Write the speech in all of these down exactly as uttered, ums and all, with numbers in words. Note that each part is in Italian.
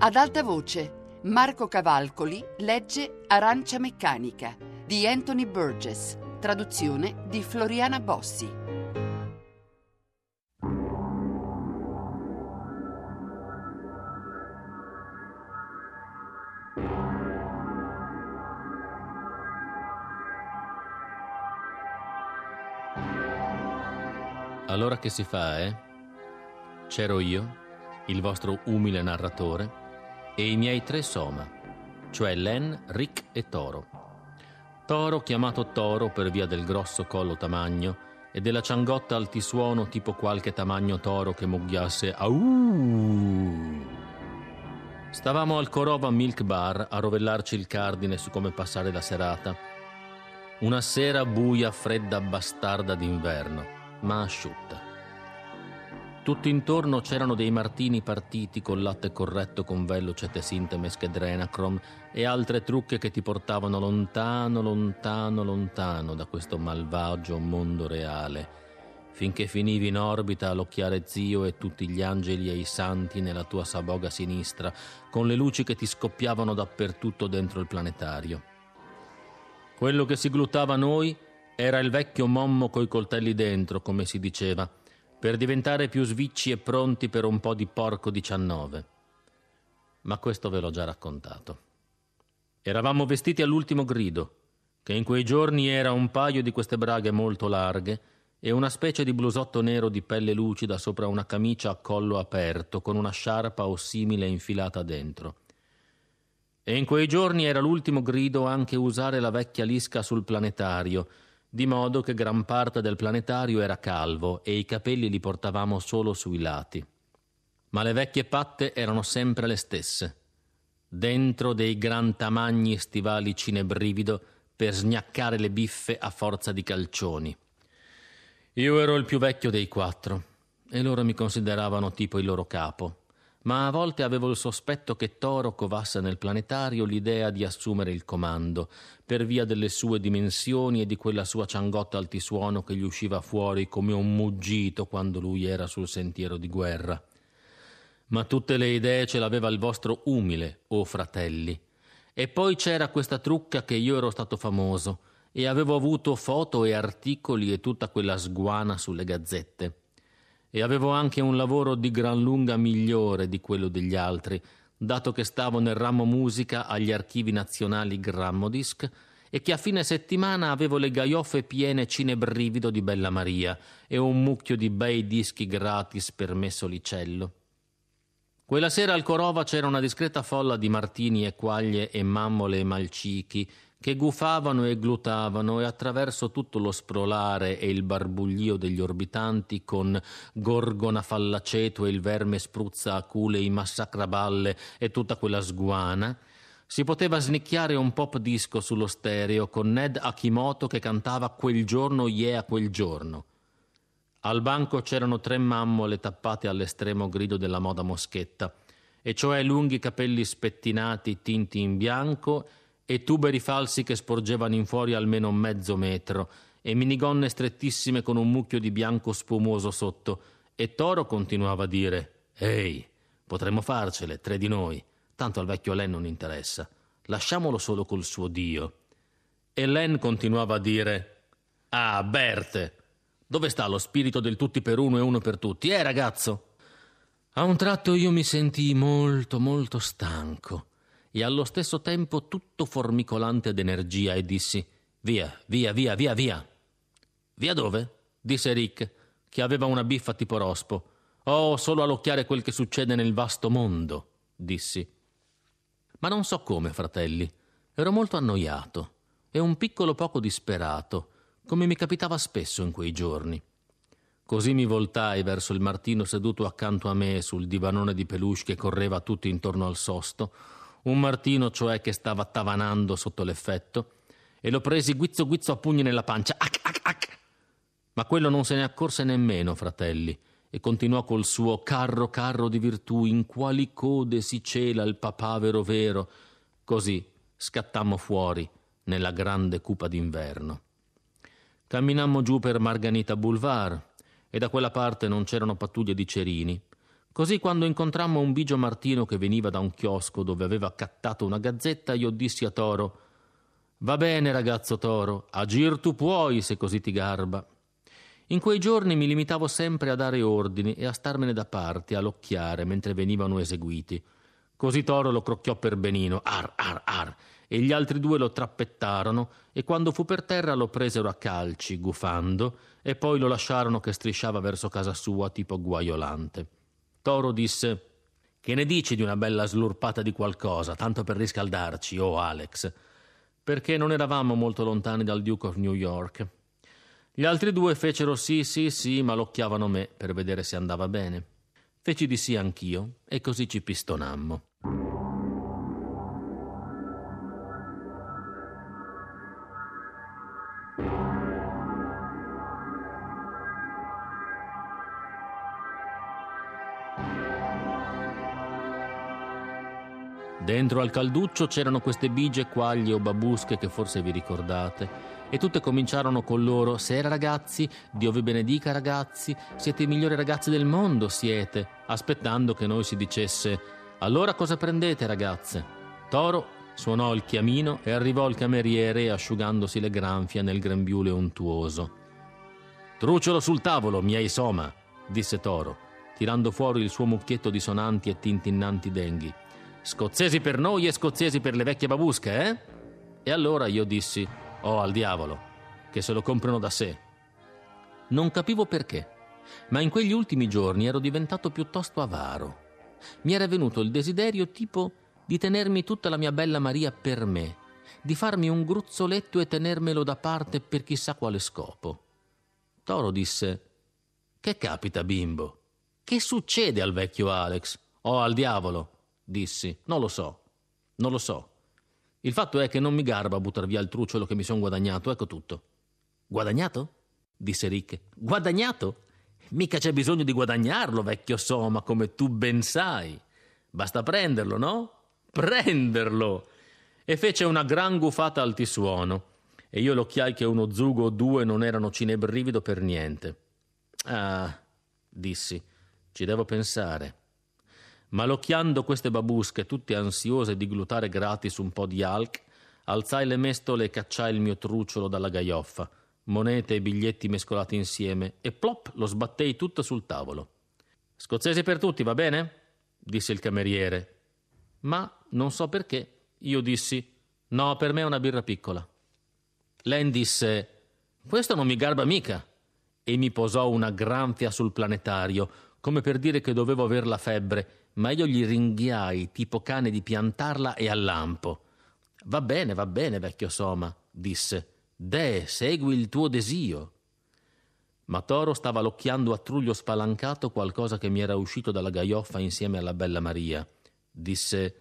Ad alta voce, Marco Cavalcoli legge Arancia meccanica di Anthony Burgess, traduzione di Floriana Bossi. Allora che si fa, eh? C'ero io, il vostro umile narratore, e i miei tre soma, cioè Len, Rick e Toro. Toro chiamato Toro per via del grosso collo tamagno e della ciangotta altisuono tipo qualche tamagno toro che mugghiasse auuu. Stavamo al Korova Milk Bar a rovellarci il cardine su come passare la serata. Una sera buia, fredda, bastarda d'inverno, ma asciutta. Tutto intorno c'erano dei martini partiti col latte corretto con vello cetesinte meschedrenacrom e altre trucche che ti portavano lontano, lontano, lontano da questo malvagio mondo reale, finché finivi in orbita a l'occhiare zio e tutti gli angeli e i santi nella tua saboga sinistra, con le luci che ti scoppiavano dappertutto dentro il planetario. Quello che si gluttava a noi era il vecchio mommo coi coltelli dentro, come si diceva, per diventare più svicci e pronti per un po' di porco diciannove. Ma questo ve l'ho già raccontato. Eravamo vestiti all'ultimo grido, che in quei giorni era un paio di queste braghe molto larghe e una specie di blusotto nero di pelle lucida sopra una camicia a collo aperto con una sciarpa o simile infilata dentro. E in quei giorni era l'ultimo grido anche usare la vecchia lisca sul planetario, di modo che gran parte del planetario era calvo e i capelli li portavamo solo sui lati. Ma le vecchie patte erano sempre le stesse, dentro dei gran tamagni stivali cinebrivido per sgnaccare le biffe a forza di calcioni. Io ero il più vecchio dei quattro e loro mi consideravano tipo il loro capo, ma a volte avevo il sospetto che Toro covasse nel planetario l'idea di assumere il comando, per via delle sue dimensioni e di quella sua ciangotta altisuono che gli usciva fuori come un muggito quando lui era sul sentiero di guerra. Ma tutte le idee ce l'aveva il vostro umile, o fratelli. E poi c'era questa trucca che io ero stato famoso e avevo avuto foto e articoli e tutta quella sguana sulle gazzette. E avevo anche un lavoro di gran lunga migliore di quello degli altri, dato che stavo nel ramo musica agli archivi nazionali Grammodisc e che a fine settimana avevo le gaioffe piene cinebrivido di Bella Maria e un mucchio di bei dischi gratis per Messolicello. Quella sera al Korova c'era una discreta folla di martini e quaglie e mammole e malcichi che gufavano e glutavano e attraverso tutto lo sprolare e il barbuglio degli orbitanti con Gorgona fallaceto e il verme spruzza acule i massacraballe e tutta quella sguana, si poteva snicchiare un pop disco sullo stereo con Ned Akimoto che cantava Quel giorno yeah quel giorno. Al banco c'erano tre mammole tappate all'estremo grido della moda moschetta, e cioè lunghi capelli spettinati tinti in bianco e tuberi falsi che sporgevano in fuori almeno mezzo metro, e minigonne strettissime con un mucchio di bianco spumoso sotto, e Toro continuava a dire «Ehi, potremmo farcele, tre di noi, tanto al vecchio Len non interessa, lasciamolo solo col suo Dio». E Len continuava a dire «Ah, Bert, dove sta lo spirito del tutti per uno e uno per tutti, eh ragazzo?» A un tratto io mi sentii molto, molto stanco e allo stesso tempo tutto formicolante d'energia e dissi «Via, via, via, via, via». «Via dove?» disse Rick, che aveva una biffa tipo rospo. «Oh, solo all'occhiare quel che succede nel vasto mondo», dissi. Ma non so come, fratelli, ero molto annoiato e un piccolo poco disperato, come mi capitava spesso in quei giorni. Così mi voltai verso il Martino seduto accanto a me sul divanone di peluche che correva tutto intorno al sosto, un Martino cioè che stava tavanando sotto l'effetto, e lo presi guizzo guizzo a pugni nella pancia. Ac, ac, ac. Ma quello non se ne accorse nemmeno, fratelli, e continuò col suo carro carro di virtù, in quali code si cela il papavero vero. Così scattammo fuori nella grande cupa d'inverno. Camminammo giù per Marghanita Boulevard, e da quella parte non c'erano pattuglie di cerini, Così quando incontrammo un bigio martino che veniva da un chiosco dove aveva accattato una gazzetta, io dissi a Toro: «Va bene, ragazzo Toro, agir tu puoi se così ti garba». In quei giorni mi limitavo sempre a dare ordini e a starmene da parte, a locchiare mentre venivano eseguiti. Così Toro lo crocchiò per benino, ar ar ar, e gli altri due lo trappettarono e quando fu per terra lo presero a calci, gufando, e poi lo lasciarono che strisciava verso casa sua tipo guaiolante. Toro disse: «Che ne dici di una bella slurpata di qualcosa, tanto per riscaldarci, oh Alex?» Perché non eravamo molto lontani dal Duke of New York. Gli altri due fecero sì, sì, sì, ma locchiavano me per vedere se andava bene. Feci di sì anch'io e così ci pistonammo. Dentro al calduccio c'erano queste bigie quaglie o babusche che forse vi ricordate, e tutte cominciarono con loro: «Sera ragazzi, Dio vi benedica ragazzi, siete i migliori ragazzi del mondo siete», aspettando che noi si dicesse: «Allora cosa prendete ragazze?» Toro suonò il chiamino e arrivò il cameriere asciugandosi le granfie nel grembiule untuoso. «Truciolo sul tavolo, miei soma», disse Toro, tirando fuori il suo mucchietto di sonanti e tintinnanti denghi. «Scozzesi per noi e scozzesi per le vecchie babusche, eh?» E allora io dissi: «Oh, al diavolo, che se lo comprano da sé». Non capivo perché, ma in quegli ultimi giorni ero diventato piuttosto avaro. Mi era venuto il desiderio tipo di tenermi tutta la mia bella Maria per me, di farmi un gruzzoletto e tenermelo da parte per chissà quale scopo. Toro disse: «Che capita, bimbo? Che succede al vecchio Alex?» «Oh, al diavolo», dissi, «non lo so, non lo so. Il fatto è che non mi garba buttar via il trucciolo che mi son guadagnato, ecco tutto». «Guadagnato?» disse Rick. «Guadagnato? Mica c'è bisogno di guadagnarlo, vecchio Soma, come tu ben sai. Basta prenderlo, no? Prenderlo!» E fece una gran gufata altisuono, e io l'occhiai che uno zugo o due non erano cinebrivido per niente. «Ah», dissi, «ci devo pensare». Ma locchiando queste babusche, tutte ansiose di glutare gratis un po' di alc, alzai le mestole e cacciai il mio trucciolo dalla gaioffa, monete e biglietti mescolati insieme, e plop, lo sbattei tutto sul tavolo. «Scozzesi per tutti, va bene?» disse il cameriere. Ma non so perché io dissi: «No, per me è una birra piccola». Len disse: «Questo non mi garba mica», e mi posò una granfia sul planetario, come per dire che dovevo aver la febbre, ma io gli ringhiai tipo cane di piantarla e al lampo. «Va bene, va bene, vecchio Soma», disse, «deh, segui il tuo desio». Ma Toro stava locchiando a truglio spalancato qualcosa che mi era uscito dalla gaioffa insieme alla bella Maria. Disse: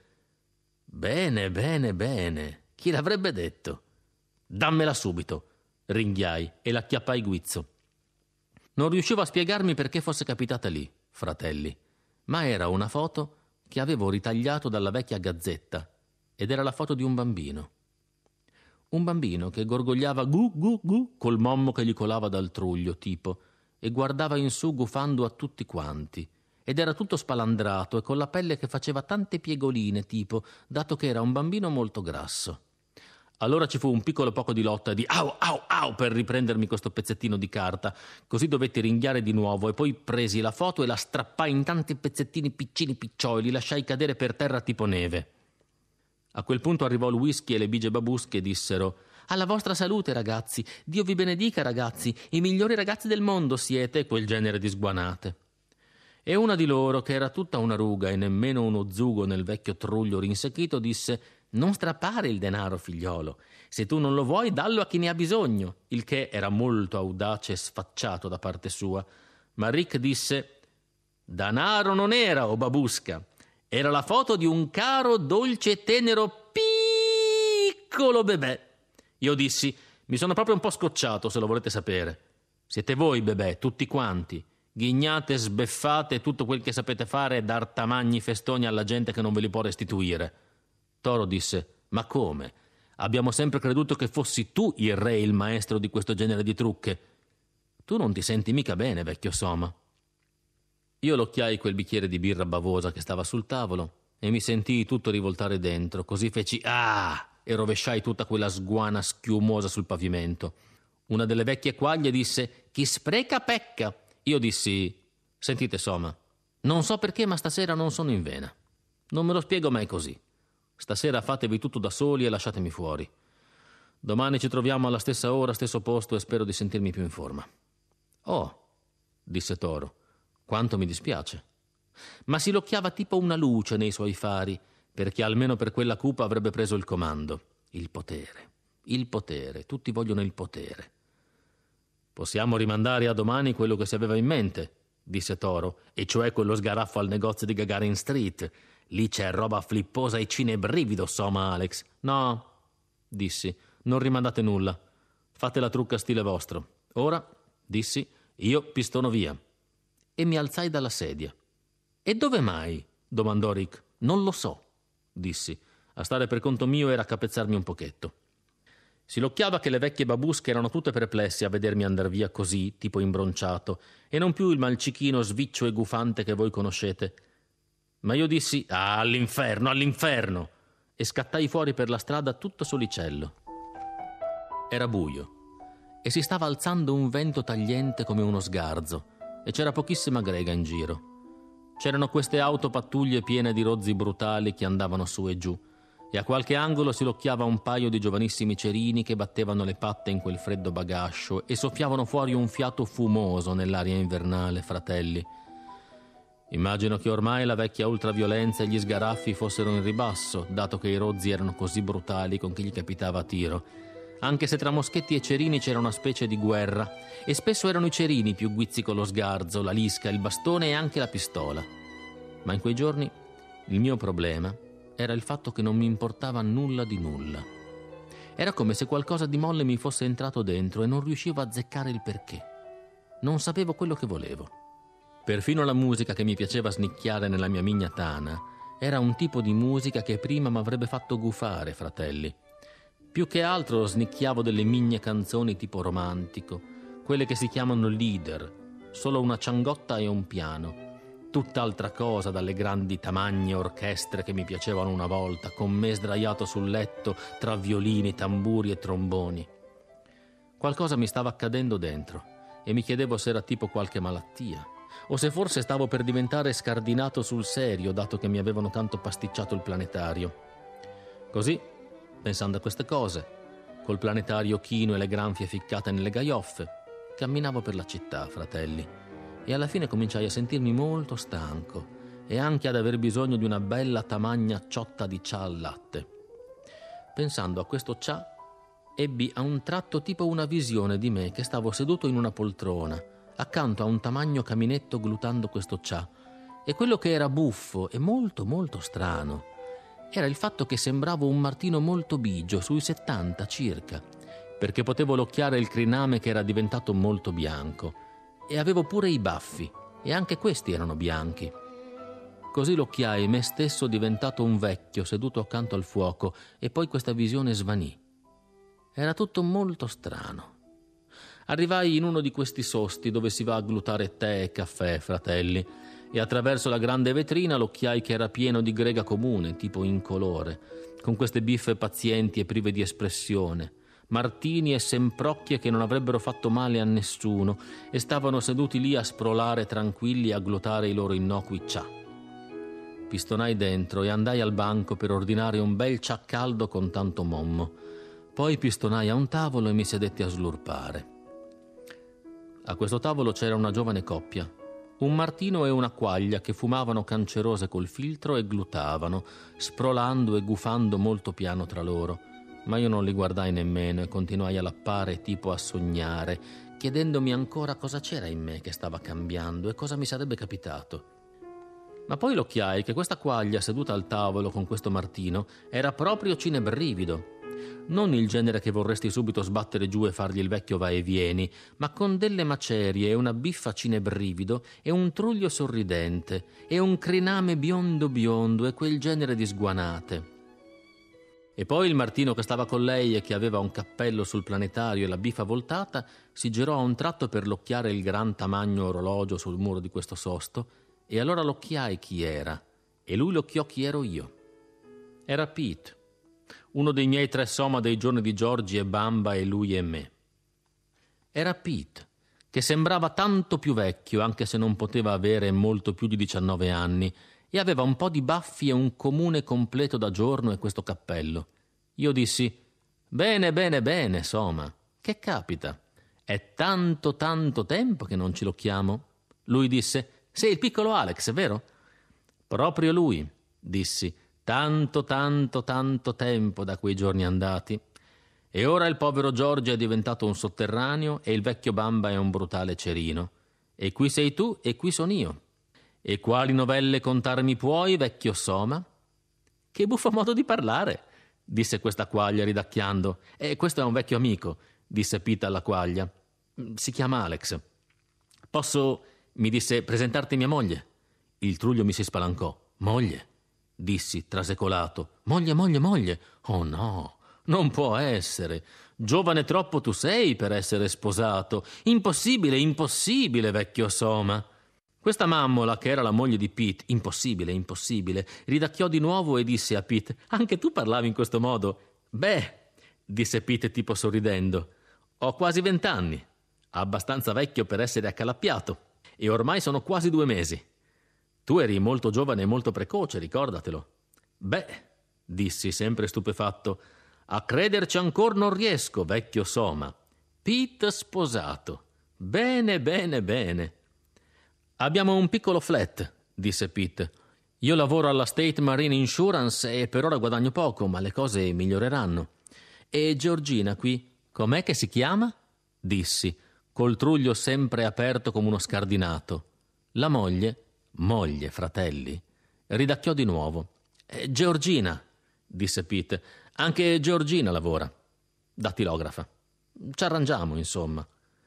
«Bene, bene, bene, chi l'avrebbe detto?» «Dammela subito», ringhiai e l'acchiappai guizzo. Non riuscivo a spiegarmi perché fosse capitata lì, fratelli, ma era una foto che avevo ritagliato dalla vecchia gazzetta ed era la foto di un bambino. Un bambino che gorgogliava gu gu gu col mommo che gli colava dal truglio, tipo, e guardava in su gufando a tutti quanti, ed era tutto spalandrato e con la pelle che faceva tante piegoline, tipo, dato che era un bambino molto grasso. Allora ci fu un piccolo poco di lotta di au au au per riprendermi questo pezzettino di carta, così dovetti ringhiare di nuovo e poi presi la foto e la strappai in tanti pezzettini piccini piccioi e li lasciai cadere per terra tipo neve. A quel punto arrivò il whisky e le bigie babusche dissero: «Alla vostra salute, ragazzi, Dio vi benedica, ragazzi, i migliori ragazzi del mondo siete», quel genere di sguanate. E una di loro, che era tutta una ruga e nemmeno uno zugo nel vecchio truglio rinsecchito, disse: «Non strappare il denaro, figliolo. Se tu non lo vuoi, dallo a chi ne ha bisogno», il che era molto audace e sfacciato da parte sua. Ma Rick disse: «Danaro non era, o babusca. Era la foto di un caro, dolce e tenero piccolo bebè». Io dissi: «Mi sono proprio un po' scocciato, se lo volete sapere. Siete voi, bebè, tutti quanti. Ghignate, sbeffate, tutto quel che sapete fare è dar tamagni festoni alla gente che non ve li può restituire». Toro disse: «Ma come? Abbiamo sempre creduto che fossi tu il re e il maestro di questo genere di trucche. Tu non ti senti mica bene, vecchio Soma». Io locchiai quel bicchiere di birra bavosa che stava sul tavolo e mi sentii tutto rivoltare dentro, così feci «ah!» e rovesciai tutta quella sguana schiumosa sul pavimento. Una delle vecchie quaglie disse «chi spreca pecca». Io dissi «sentite Soma, non so perché ma stasera non sono in vena. Non me lo spiego mai così. Stasera fatevi tutto da soli e lasciatemi fuori. Domani ci troviamo alla stessa ora, stesso posto e spero di sentirmi più in forma». «Oh», disse Toro, «quanto mi dispiace». Ma si locchiava tipo una luce nei suoi fari, perché almeno per quella cupa avrebbe preso il comando. Il potere, il potere, tutti vogliono il potere. «Possiamo rimandare a domani quello che si aveva in mente», disse Toro, «e cioè quello sgaraffo al negozio di Gagarin Street. Lì c'è roba flipposa e cinebrivido, Soma Alex». «No», dissi, «non rimandate nulla. Fate la trucca stile vostro. Ora», dissi, «io pistono via». E mi alzai dalla sedia. «E dove mai?» domandò Rick. «Non lo so», dissi. A stare per conto mio era capezzarmi un pochetto. Si locchiava che le vecchie babusche erano tutte perplesse a vedermi andar via così, tipo imbronciato, e non più il malcichino sviccio e gufante che voi conoscete. Ma io dissi «ah, all'inferno, all'inferno!» e scattai fuori per la strada tutto solicello. Era buio e si stava alzando un vento tagliente come uno sgarzo e c'era pochissima grega in giro. C'erano queste autopattuglie piene di rozzi brutali che andavano su e giù e a qualche angolo si locchiava un paio di giovanissimi cerini che battevano le patte in quel freddo bagascio e soffiavano fuori un fiato fumoso nell'aria invernale, fratelli. Immagino che ormai la vecchia ultraviolenza e gli sgaraffi fossero in ribasso, dato che i rozzi erano così brutali con chi gli capitava a tiro, anche se tra moschetti e cerini c'era una specie di guerra, e spesso erano i cerini più guizzi con lo sgarzo, la lisca, il bastone e anche la pistola. Ma in quei giorni il mio problema era il fatto che non mi importava nulla di nulla. Era come se qualcosa di molle mi fosse entrato dentro e non riuscivo a azzeccare il perché. Non sapevo quello che volevo. Perfino la musica che mi piaceva snicchiare nella mia mignatana era un tipo di musica che prima mi avrebbe fatto gufare, fratelli. Più che altro snicchiavo delle migne canzoni tipo romantico, quelle che si chiamano leader, solo una ciangotta e un piano. Tutt'altra cosa dalle grandi tamagne orchestre che mi piacevano una volta, con me sdraiato sul letto tra violini, tamburi e tromboni. Qualcosa mi stava accadendo dentro e mi chiedevo se era tipo qualche malattia o se forse stavo per diventare scardinato sul serio dato che mi avevano tanto pasticciato il planetario. Così, pensando a queste cose, col planetario chino e le granfie ficcate nelle gaioffe, camminavo per la città, fratelli, e alla fine cominciai a sentirmi molto stanco e anche ad aver bisogno di una bella tamagna ciotta di cià al latte. Pensando a questo cià, ebbi a un tratto tipo una visione di me che stavo seduto in una poltrona, accanto a un tamagno caminetto glutando questo cià, e quello che era buffo e molto molto strano era il fatto che sembravo un martino molto bigio, sui settanta circa, perché potevo locchiare il criname che era diventato molto bianco, e avevo pure i baffi, e anche questi erano bianchi. Così locchiai me stesso diventato un vecchio seduto accanto al fuoco, e poi questa visione svanì. Era tutto molto strano. Arrivai in uno di questi sosti dove si va a glutare tè e caffè, fratelli, e attraverso la grande vetrina locchiai che era pieno di grega comune, tipo incolore, con queste biffe pazienti e prive di espressione, martini e semprocchie che non avrebbero fatto male a nessuno e stavano seduti lì a sprolare tranquilli e a glutare i loro innocui cià. Pistonai dentro e andai al banco per ordinare un bel cià caldo con tanto mommo. Poi pistonai a un tavolo e mi sedetti a slurpare. A questo tavolo c'era una giovane coppia, un martino e una quaglia che fumavano cancerose col filtro e glutavano, sprolando e gufando molto piano tra loro. Ma io non li guardai nemmeno e continuai a lappare tipo a sognare, chiedendomi ancora cosa c'era in me che stava cambiando e cosa mi sarebbe capitato. Ma poi l'occhiai che questa quaglia seduta al tavolo con questo martino era proprio cinebrivido. Non il genere che vorresti subito sbattere giù e fargli il vecchio va e vieni, ma con delle macerie e una biffa cinebrivido e un truglio sorridente e un criname biondo biondo e quel genere di sguanate. E poi il martino che stava con lei e che aveva un cappello sul planetario e la biffa voltata si girò a un tratto per locchiare il gran tamagno orologio sul muro di questo sosto e allora l'occhiai chi era, e lui l'occhiò chi ero io. Era Pete, uno dei miei tre soma dei giorni di Giorgi e Bamba e lui e me. Era Pete, che sembrava tanto più vecchio, anche se non poteva avere molto più di diciannove anni, e aveva un po' di baffi e un comune completo da giorno e questo cappello. Io dissi: «Bene, bene, bene, Soma, che capita? È tanto, tanto tempo che non ci locchiamo?» Lui disse: «Sei il piccolo Alex, vero?» «Proprio lui», dissi, «tanto, tanto, tanto tempo da quei giorni andati. E ora il povero Giorgio è diventato un sotterraneo e il vecchio Bamba è un brutale cerino. E qui sei tu e qui son io. E quali novelle contarmi puoi, vecchio Soma?» «Che buffo modo di parlare», disse questa quaglia ridacchiando. «E questo è un vecchio amico», disse Pete alla quaglia. «Si chiama Alex. Posso», mi disse, «presentarti mia moglie?» Il truglio mi si spalancò. «Moglie?» dissi, trasecolato. «Moglie, moglie, moglie. Oh no, non può essere. Giovane troppo tu sei per essere sposato. Impossibile, impossibile, vecchio Soma». Questa mammola, che era la moglie di Pete, impossibile, impossibile, ridacchiò di nuovo e disse a Pete: «Anche tu parlavi in questo modo?» «Beh», disse Pete tipo sorridendo, «ho quasi vent'anni, abbastanza vecchio per essere accalappiato, e ormai sono quasi due mesi. Tu eri molto giovane e molto precoce, ricordatelo». «Beh», dissi sempre stupefatto, «a crederci ancor non riesco, vecchio Soma. Pete sposato. Bene, bene, bene». «Abbiamo un piccolo flat», disse Pete. «Io lavoro alla State Marine Insurance e per ora guadagno poco, ma le cose miglioreranno. E Georgina qui, com'è che si chiama?» dissi, col truglio sempre aperto come uno scardinato. La moglie, moglie, fratelli, ridacchiò di nuovo. Eh, «Georgina», disse Pete, «anche Georgina lavora. Dattilografa. Ci arrangiamo, insomma».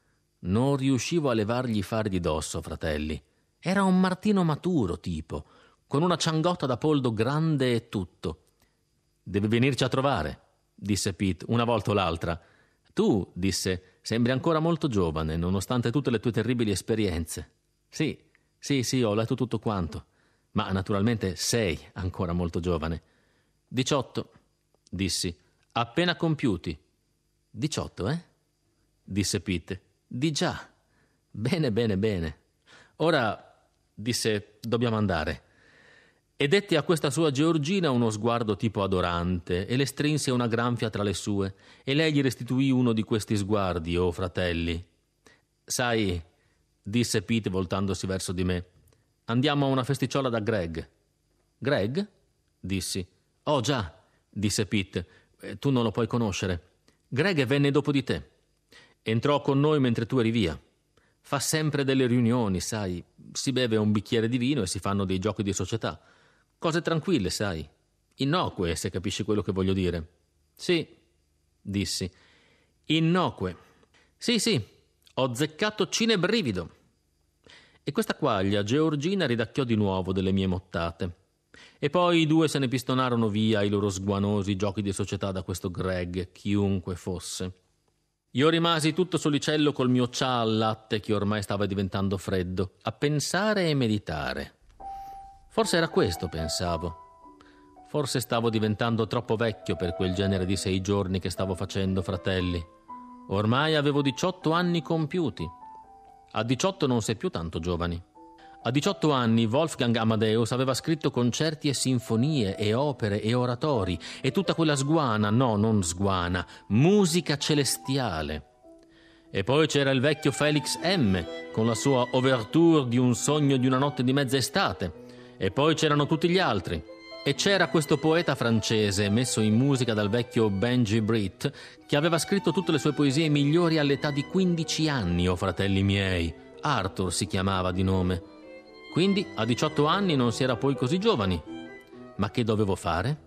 Non riuscivo a levargli i fari di dosso, fratelli. Era un martino maturo, tipo, con una ciangotta da poldo grande e tutto. «Devi venirci a trovare», disse Pete, una volta o l'altra. «Tu», disse, «sembri ancora molto giovane, nonostante tutte le tue terribili esperienze». «Sì, sì, sì, ho letto tutto quanto. Ma naturalmente sei ancora molto giovane». «Diciotto», dissi, «appena compiuti». «Diciotto, eh?» disse Pete. «Di già. Bene, bene, bene. Ora», disse, «dobbiamo andare». E dette a questa sua Georgina uno sguardo tipo adorante e le strinse una granfia tra le sue, e lei gli restituì uno di questi sguardi, oh fratelli. «Sai», disse Pete voltandosi verso di me, «andiamo a una festicciola da Greg». «Greg?» dissi. «Oh già», disse Pete, «tu non lo puoi conoscere. Greg venne dopo di te. Entrò con noi mentre tu eri via. Fa sempre delle riunioni, sai. Si beve un bicchiere di vino e si fanno dei giochi di società. Cose tranquille, sai. Innocue, se capisci quello che voglio dire». «Sì», dissi. «Innocue. Sì, sì, ho zeccato cinebrivido». E questa quaglia, Georgina, ridacchiò di nuovo delle mie mottate. E poi i due se ne pistonarono via i loro sguanosi giochi di società da questo Greg, chiunque fosse. Io rimasi tutto solicello col mio cià al latte che ormai stava diventando freddo, a pensare e meditare. Forse era questo, pensavo. Forse stavo diventando troppo vecchio per quel genere di sei giorni che stavo facendo, fratelli. Ormai avevo diciotto anni compiuti. A diciotto non sei più tanto giovani. A diciotto anni Wolfgang Amadeus aveva scritto concerti e sinfonie e opere e oratori e tutta quella sguana, no, non sguana, musica celestiale. E poi c'era il vecchio Felix M. con la sua Ouverture di un sogno di una notte di mezza estate. E poi c'erano tutti gli altri. E c'era questo poeta francese messo in musica dal vecchio Benji Britt che aveva scritto tutte le sue poesie migliori all'età di quindici anni, oh fratelli miei. Arthur si chiamava di nome. Quindi a diciotto anni non si era poi così giovani. Ma che dovevo fare?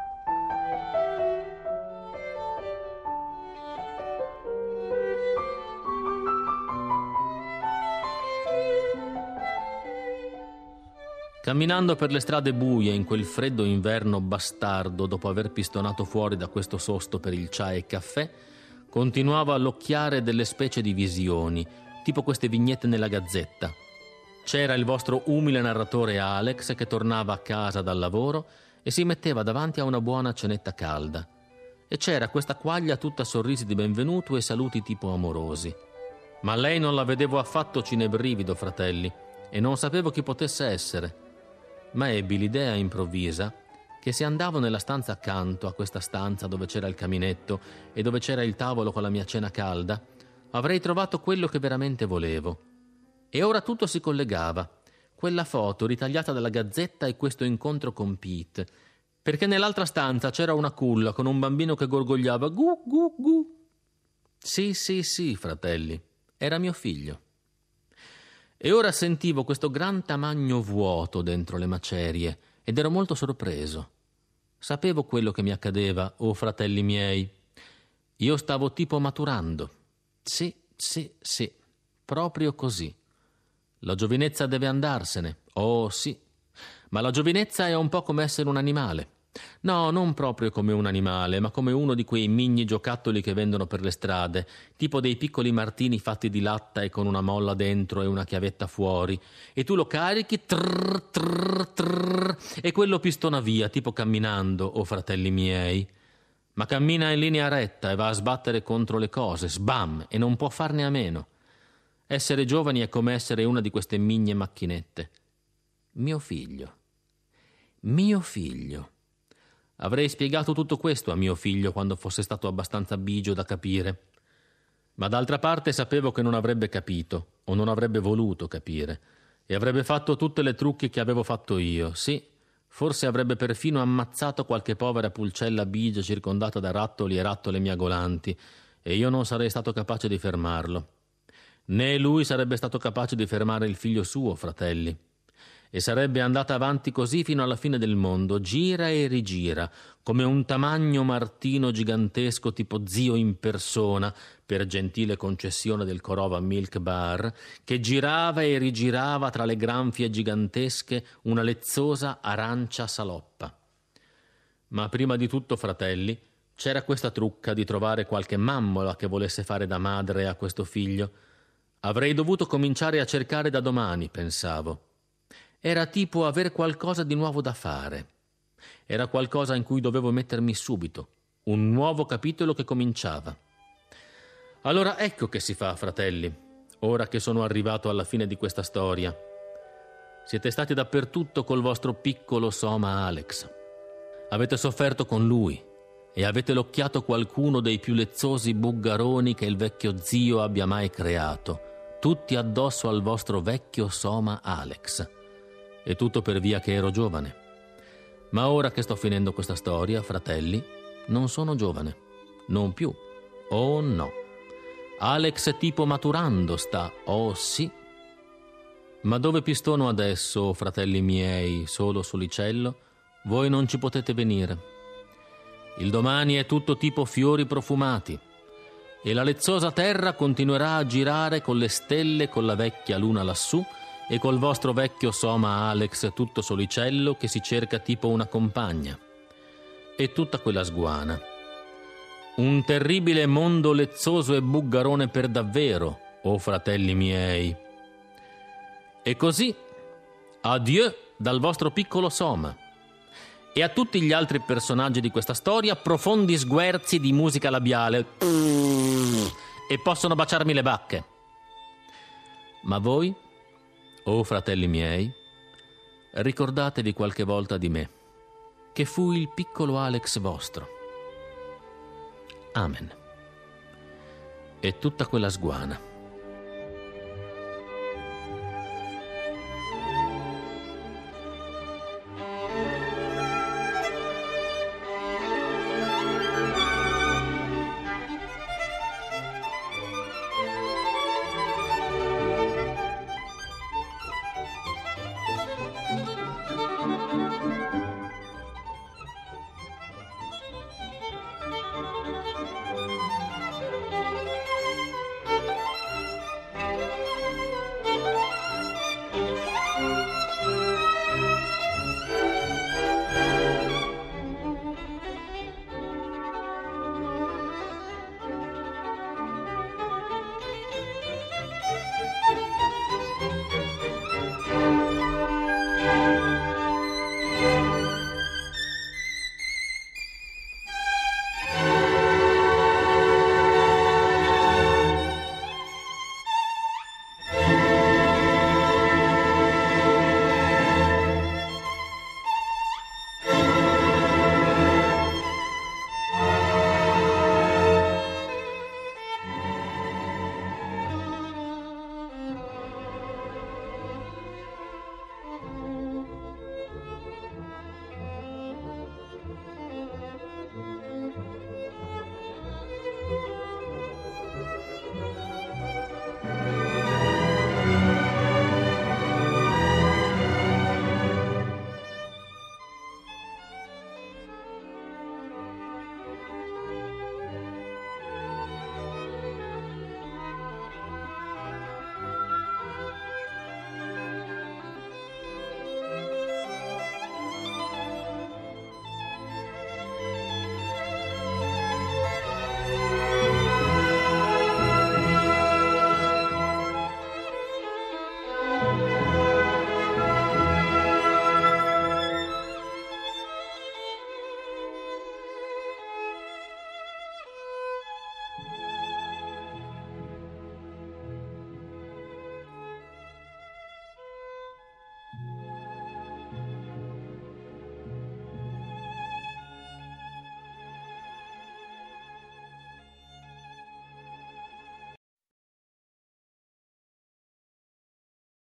Camminando per le strade buie in quel freddo inverno bastardo, dopo aver pistonato fuori da questo sosto per il cià e caffè, continuavo a allocchiare delle specie di visioni, tipo queste vignette nella Gazzetta. c'era il vostro umile narratore Alex che tornava a casa dal lavoro e si metteva davanti a una buona cenetta calda. E c'era questa quaglia tutta sorrisi di benvenuto e saluti tipo amorosi. Ma lei non la vedevo affatto cinebrivido, fratelli, e non sapevo chi potesse essere. Ma ebbi l'idea improvvisa che se andavo nella stanza accanto a questa stanza dove c'era il caminetto e dove c'era il tavolo con la mia cena calda, avrei trovato quello che veramente volevo. E ora tutto si collegava. Quella foto ritagliata dalla Gazzetta e questo incontro con Pete, perché nell'altra stanza c'era una culla con un bambino che gorgogliava gu gu gu. Sì, sì, sì, fratelli, era mio figlio. E ora sentivo questo gran tamagno vuoto dentro le macerie ed ero molto sorpreso. Sapevo quello che mi accadeva, oh fratelli miei. Io stavo tipo maturando. Sì, sì, sì, proprio così. La giovinezza deve andarsene, oh sì, ma la giovinezza è un po' come essere un animale. No, non proprio come un animale, ma come uno di quei migni giocattoli che vendono per le strade, tipo dei piccoli martini fatti di latta e con una molla dentro e una chiavetta fuori, e tu lo carichi, trrr, trrr, trrr, e quello pistona via, tipo camminando, oh fratelli miei. Ma cammina in linea retta e va a sbattere contro le cose, sbam, e non può farne a meno. Essere giovani è come essere una di queste migne macchinette. Mio figlio. Mio figlio. Avrei spiegato tutto questo a mio figlio quando fosse stato abbastanza bigio da capire. Ma d'altra parte sapevo che non avrebbe capito, o non avrebbe voluto capire, e avrebbe fatto tutte le trucchi che avevo fatto io. Sì, forse avrebbe perfino ammazzato qualche povera pulcella bigia circondata da rattoli e rattole miagolanti, e io non sarei stato capace di fermarlo. Né lui sarebbe stato capace di fermare il figlio suo, fratelli. E sarebbe andata avanti così fino alla fine del mondo, gira e rigira, come un tamagno martino gigantesco tipo zio in persona, per gentile concessione del Korova Milk Bar, che girava e rigirava tra le granfie gigantesche una lezzosa arancia saloppa. Ma prima di tutto, fratelli, c'era questa trucca di trovare qualche mammola che volesse fare da madre a questo figlio. Avrei dovuto cominciare a cercare da domani, pensavo. Era tipo aver qualcosa di nuovo da fare. Era qualcosa in cui dovevo mettermi subito, un nuovo capitolo che cominciava. Allora ecco che si fa, fratelli, ora che sono arrivato alla fine di questa storia. Siete stati dappertutto col vostro piccolo Soma Alex. Avete sofferto con lui e avete locchiato qualcuno dei più lezzosi buggaroni che il vecchio zio abbia mai creato, tutti addosso al vostro vecchio Soma Alex. E tutto per via che ero giovane. Ma ora che sto finendo questa storia, fratelli, non sono giovane. Non più. Oh no. Alex tipo maturando sta, oh sì. Ma dove pistono adesso, fratelli miei, solo solicello, voi non ci potete venire. Il domani è tutto tipo fiori profumati. E la lezzosa terra continuerà a girare con le stelle, con la vecchia luna lassù e col vostro vecchio Soma Alex tutto solicello che si cerca tipo una compagna. E tutta quella sguana. Un terribile mondo lezzoso e buggarone per davvero, oh fratelli miei. E così, adieu dal vostro piccolo Soma. E a tutti gli altri personaggi di questa storia profondi sguerzi di musica labiale e possono baciarmi le bacche. Ma voi, oh fratelli miei, ricordatevi qualche volta di me, che fui il piccolo Alex vostro. Amen. E tutta quella sguana.